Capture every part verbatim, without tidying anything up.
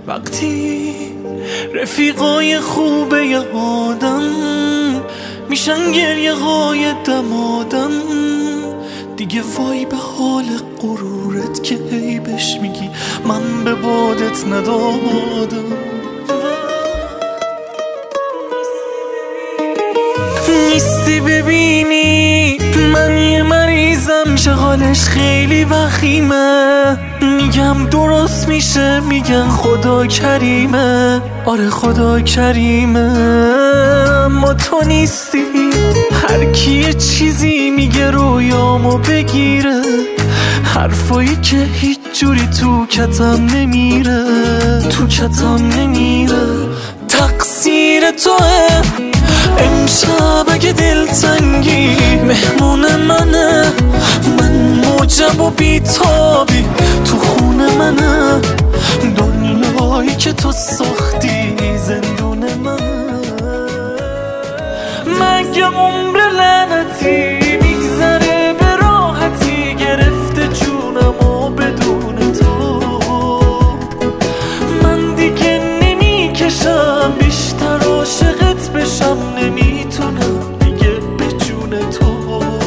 وقتی رفیقای خوبه ی آدم میشن گریه های دمادم، دیگه وای به حال غرورت که هی بهش میگی من به بادت ندادم. نیستی ببینی من یه مریضم، شغالش خیلی وخیمه، میگم درست میشه میگن خدا کریمه، آره خدا کریمه، اما تو نیستی. هر کی یه چیزی میگه رویامو بگیره، حرفایی که هیچ جوری تو کتم نمیره، تو کتم نمیره. تقصیر توه امشب اگه دلتنگی مهمون منه، من موجب و بیتابی تو خونه منه، دنیایی که تو ساختی زندون منه. مگه عمر لعنتی میگذره به راحتی، گرفته جونمو بدون تو، من دیگه نمیکشم بیشتر عاشقت بشم، نمیتونم دیگه به جون تو.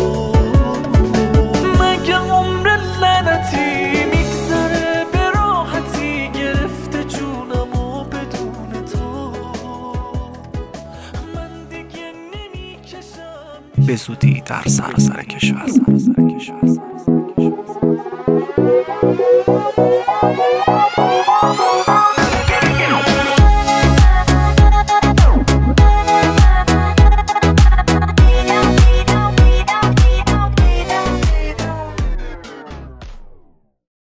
مگه عمر لعنتی میگذره به راحتی، گرفته جونمو بدون تو، من دیگه نمیکشم. به زودی در سراسر کشور.